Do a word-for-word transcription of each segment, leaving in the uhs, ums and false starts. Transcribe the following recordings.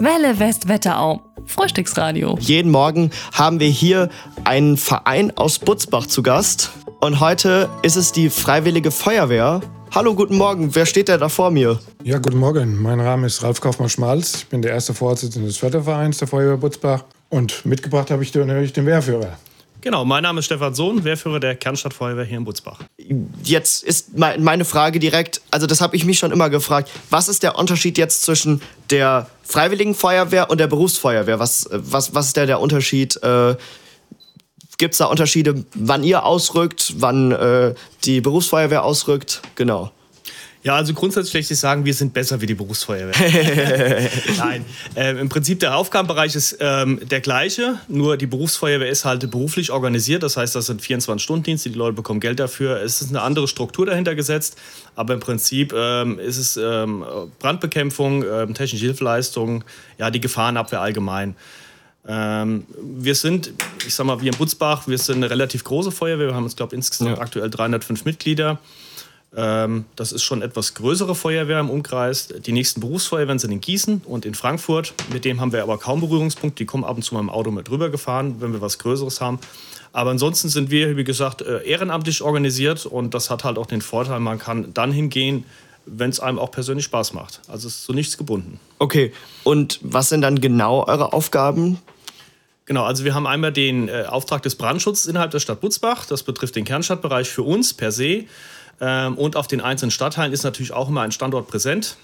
Welle West-Wetterau. Frühstücksradio. Jeden Morgen haben wir hier einen Verein aus Butzbach zu Gast. Und heute ist es die Freiwillige Feuerwehr. Hallo, guten Morgen. Wer steht denn da vor mir? Ja, guten Morgen. Mein Name ist Ralf Kaufmann-Schmalz. Ich bin der erste Vorsitzende des Fördervereins der Feuerwehr Butzbach. Und mitgebracht habe ich natürlich den Wehrführer. Genau, mein Name ist Stefan Sohn, Wehrführer der Kernstadtfeuerwehr hier in Butzbach. Jetzt ist meine Frage direkt, also das habe ich mich schon immer gefragt, was ist der Unterschied jetzt zwischen der Freiwilligen Feuerwehr und der Berufsfeuerwehr? Was, was, was ist der, der Unterschied? Äh, Gibt es da Unterschiede, wann ihr ausrückt, wann äh, die Berufsfeuerwehr ausrückt? Genau. Ja, also grundsätzlich möchte ich sagen, wir sind besser wie die Berufsfeuerwehr. Nein, äh, im Prinzip der Aufgabenbereich ist ähm, der gleiche, nur die Berufsfeuerwehr ist halt beruflich organisiert, das heißt, das sind vierundzwanzig-Stunden-Dienste, die Leute bekommen Geld dafür. Es ist eine andere Struktur dahinter gesetzt, aber im Prinzip ähm, ist es ähm, Brandbekämpfung, ähm, technische Hilfeleistung, ja, die Gefahrenabwehr allgemein. Ähm, wir sind, ich sag mal, wie in Butzbach, wir sind eine relativ große Feuerwehr, wir haben uns, glaube ich, insgesamt ja. aktuell dreihundertfünf Mitglieder. Das ist schon etwas größere Feuerwehr im Umkreis. Die nächsten Berufsfeuerwehren sind in Gießen und in Frankfurt. Mit dem haben wir aber kaum Berührungspunkt. Die kommen ab und zu mal im Auto mit rüber gefahren, wenn wir was Größeres haben. Aber ansonsten sind wir, wie gesagt, ehrenamtlich organisiert. Und das hat halt auch den Vorteil, man kann dann hingehen, wenn es einem auch persönlich Spaß macht. Also es ist zu nichts gebunden. Okay, und was sind dann genau eure Aufgaben? Genau, also wir haben einmal den äh, Auftrag des Brandschutzes innerhalb der Stadt Butzbach. Das betrifft den Kernstadtbereich für uns per se. Und auf den einzelnen Stadtteilen ist natürlich auch immer ein Standort präsent.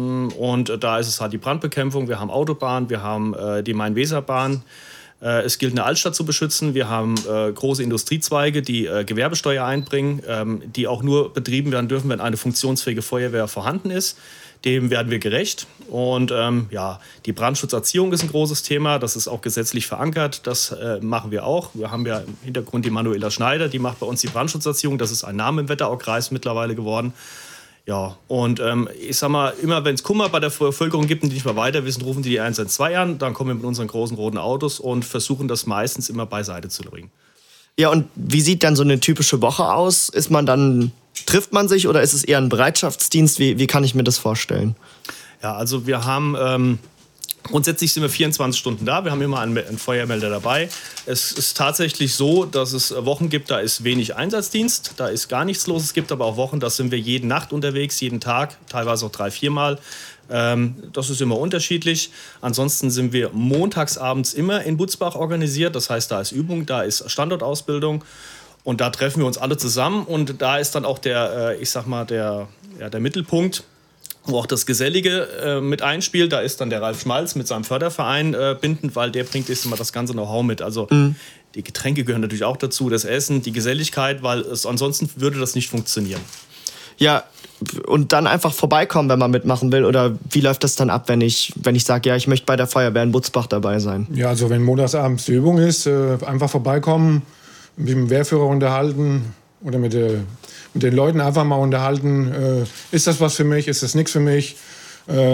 Und da ist es halt die Brandbekämpfung. Wir haben Autobahn, wir haben die Main-Weser-Bahn. Es gilt, eine Altstadt zu beschützen. Wir haben große Industriezweige, die Gewerbesteuer einbringen, die auch nur betrieben werden dürfen, wenn eine funktionsfähige Feuerwehr vorhanden ist. Dem werden wir gerecht. Und ähm, ja, die Brandschutzerziehung ist ein großes Thema. Das ist auch gesetzlich verankert. Das äh, machen wir auch. Wir haben ja im Hintergrund die Manuela Schneider. Die macht bei uns die Brandschutzerziehung. Das ist ein Name im Wetteraukreis mittlerweile geworden. Ja, und ähm, ich sag mal, immer wenn es Kummer bei der Bevölkerung gibt und die nicht mehr weiter wissen, rufen die die eins eins zwei an. Dann kommen wir mit unseren großen roten Autos und versuchen das meistens immer beiseite zu bringen. Ja, und wie sieht dann so eine typische Woche aus? Ist man dann... Trifft man sich oder ist es eher ein Bereitschaftsdienst? Wie, wie kann ich mir das vorstellen? Ja, also wir haben, ähm, grundsätzlich sind wir vierundzwanzig Stunden da. Wir haben immer einen, einen Feuermelder dabei. Es ist tatsächlich so, dass es Wochen gibt, da ist wenig Einsatzdienst, da ist gar nichts los. Es gibt aber auch Wochen, da sind wir jede Nacht unterwegs, jeden Tag, teilweise auch drei, viermal. Ähm, das ist immer unterschiedlich. Ansonsten sind wir montagsabends immer in Butzbach organisiert. Das heißt, da ist Übung, da ist Standortausbildung. Und da treffen wir uns alle zusammen und da ist dann auch der, ich sag mal, der, ja, der Mittelpunkt, wo auch das Gesellige äh, mit einspielt. Da ist dann der Ralf Schmalz mit seinem Förderverein äh, bindend, weil der bringt jetzt immer das ganze Know-how mit. Also mhm. die Getränke gehören natürlich auch dazu, das Essen, die Geselligkeit, weil es, ansonsten würde das nicht funktionieren. Ja, und dann einfach vorbeikommen, wenn man mitmachen will? Oder wie läuft das dann ab, wenn ich, wenn ich sage, ja, ich möchte bei der Feuerwehr in Butzbach dabei sein? Ja, also wenn montagsabends die Übung ist, äh, einfach vorbeikommen, mit dem Wehrführer unterhalten oder mit, der, mit den Leuten einfach mal unterhalten. Äh, ist das was für mich? Ist das nichts für mich? Äh,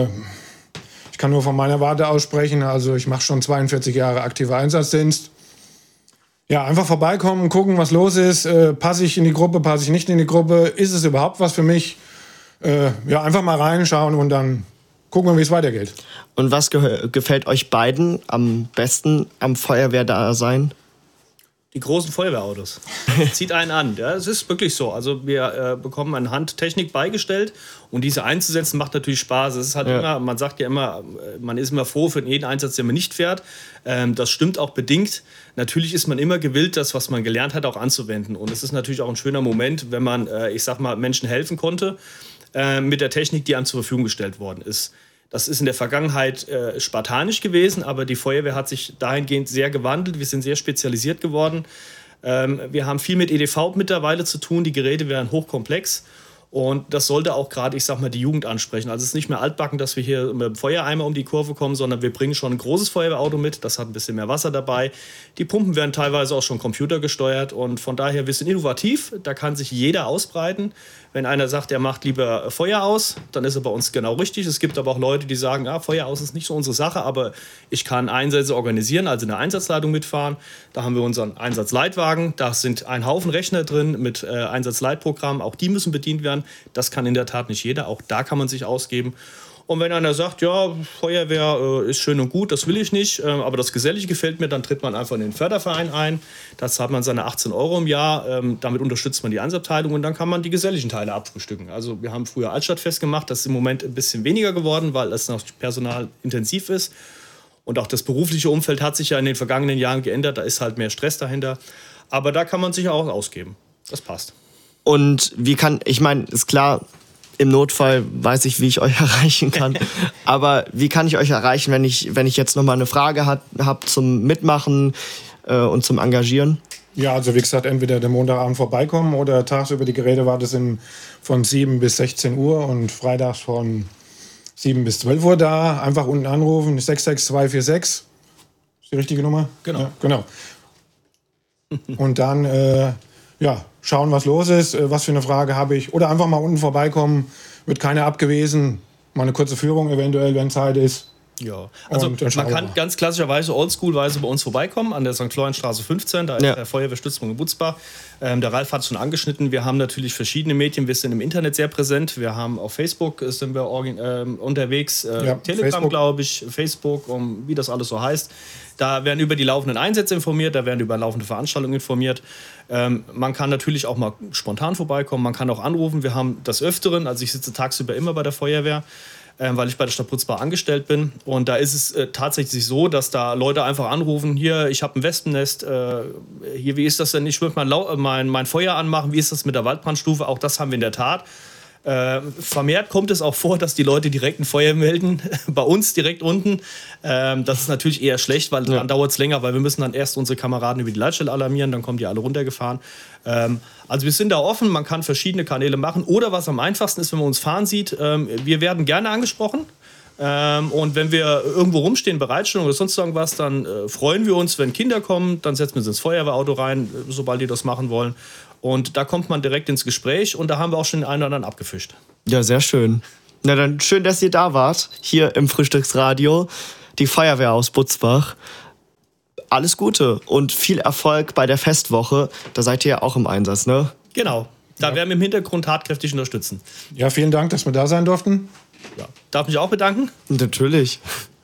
ich kann nur von meiner Warte aussprechen. Also ich mache schon zweiundvierzig Jahre aktiver Einsatzdienst. Ja, einfach vorbeikommen, gucken, was los ist. Äh, passe ich in die Gruppe, passe ich nicht in die Gruppe? Ist es überhaupt was für mich? Äh, ja, einfach mal reinschauen und dann gucken wir, wie es weitergeht. Und was ge- gefällt euch beiden am besten am Feuerwehrdasein? Die großen Feuerwehrautos. Zieht einen an. Ja, es ist wirklich so. Also wir äh, bekommen eine Handtechnik beigestellt und diese einzusetzen macht natürlich Spaß. Es ist halt ja. immer, man sagt ja immer, man ist immer froh für jeden Einsatz, den man nicht fährt. Ähm, das stimmt auch bedingt. Natürlich ist man immer gewillt, das, was man gelernt hat, auch anzuwenden. Und es ist natürlich auch ein schöner Moment, wenn man, äh, ich sag mal, Menschen helfen konnte äh, mit der Technik, die einem zur Verfügung gestellt worden ist. Das ist in der Vergangenheit äh, spartanisch gewesen, aber die Feuerwehr hat sich dahingehend sehr gewandelt. Wir sind sehr spezialisiert geworden. Ähm, wir haben viel mit E D V mittlerweile zu tun. Die Geräte werden hochkomplex. Und das sollte auch gerade, ich sag mal, die Jugend ansprechen. Also es ist nicht mehr altbacken, dass wir hier mit dem Feuereimer um die Kurve kommen, sondern wir bringen schon ein großes Feuerwehrauto mit. Das hat ein bisschen mehr Wasser dabei. Die Pumpen werden teilweise auch schon computergesteuert. Und von daher, wir sind innovativ. Da kann sich jeder ausbreiten. Wenn einer sagt, er macht lieber Feuer aus, dann ist er bei uns genau richtig. Es gibt aber auch Leute, die sagen, ja, Feuer aus ist nicht so unsere Sache, aber ich kann Einsätze organisieren, also in der Einsatzleitung mitfahren. Da haben wir unseren Einsatzleitwagen. Da sind ein Haufen Rechner drin mit äh, Einsatzleitprogrammen. Auch die müssen bedient werden. Das kann in der Tat nicht jeder. Auch da kann man sich ausgeben. Und wenn einer sagt, ja, Feuerwehr äh, ist schön und gut, das will ich nicht, äh, aber das Gesellige gefällt mir, dann tritt man einfach in den Förderverein ein. Da zahlt man seine achtzehn Euro im Jahr. Ähm, damit unterstützt man die Einsatzabteilung und dann kann man die geselligen Teile abfrühstücken. Also wir haben früher Altstadtfest gemacht, das ist im Moment ein bisschen weniger geworden, weil es noch personalintensiv ist. Und auch das berufliche Umfeld hat sich ja in den vergangenen Jahren geändert. Da ist halt mehr Stress dahinter. Aber da kann man sich auch ausgeben. Das passt. Und wie kann, ich meine, ist klar, im Notfall weiß ich, wie ich euch erreichen kann. Aber wie kann ich euch erreichen, wenn ich, wenn ich jetzt noch mal eine Frage habe zum Mitmachen äh, und zum Engagieren? Ja, also wie gesagt, entweder den Montagabend vorbeikommen oder tagsüber die Gerätewarte sind von sieben bis sechzehn Uhr und freitags von sieben bis zwölf Uhr da. Einfach unten anrufen, sechs sechs zwei vier sechs. Ist die richtige Nummer? Genau. Ja, genau. Und dann äh, ja, schauen, was los ist, äh, was für eine Frage habe ich. Oder einfach mal unten vorbeikommen, wird keiner abgewiesen. Mal eine kurze Führung eventuell, wenn Zeit ist. Ja, also Und dann schauen man wir kann mal. ganz klassischerweise oldschool-weise bei uns vorbeikommen, an der Sankt Florian-Straße fünfzehn, da ist Ja. der Feuerwehrstützpunkt in Butzbach. Ähm, der Ralf hat es schon angeschnitten, wir haben natürlich verschiedene Medien, wir sind im Internet sehr präsent, wir haben auf Facebook äh, sind wir orgi- ähm, unterwegs, äh, Ja, Telegram Facebook. glaube ich, Facebook, um, wie das alles so heißt. Da werden über die laufenden Einsätze informiert, da werden über laufende Veranstaltungen informiert. Ähm, man kann natürlich auch mal spontan vorbeikommen, man kann auch anrufen, wir haben des Öfteren, also ich sitze tagsüber immer bei der Feuerwehr, Ähm, weil ich bei der Stadt Butzbach angestellt bin. Und da ist es äh, tatsächlich so, dass da Leute einfach anrufen, hier, ich habe ein Wespennest, äh, hier, wie ist das denn, ich würde mal lau- mein, mein Feuer anmachen, wie ist das mit der Waldbrandstufe? Auch das haben wir in der Tat. Äh, vermehrt kommt es auch vor, dass die Leute direkt ein Feuer melden, bei uns direkt unten. Ähm, das ist natürlich eher schlecht, weil Ja. dann dauert es länger, weil wir müssen dann erst unsere Kameraden über die Leitstelle alarmieren, dann kommen die alle runtergefahren. Ähm, also wir sind da offen, man kann verschiedene Kanäle machen. Oder was am einfachsten ist, wenn man uns fahren sieht, ähm, wir werden gerne angesprochen. Ähm, und wenn wir irgendwo rumstehen, Bereitstellung oder sonst irgendwas, dann äh, freuen wir uns, wenn Kinder kommen, dann setzen wir sie ins Feuerwehrauto rein, äh, sobald die das machen wollen. Und da kommt man direkt ins Gespräch und da haben wir auch schon den einen oder anderen abgefischt. Ja, sehr schön. Na dann schön, dass ihr da wart, hier im Frühstücksradio, die Feuerwehr aus Butzbach. Alles Gute und viel Erfolg bei der Festwoche. Da seid ihr ja auch im Einsatz, ne? Genau, da werden wir im Hintergrund tatkräftig unterstützen. Ja, vielen Dank, dass wir da sein durften. Ja. Darf mich auch bedanken. Natürlich.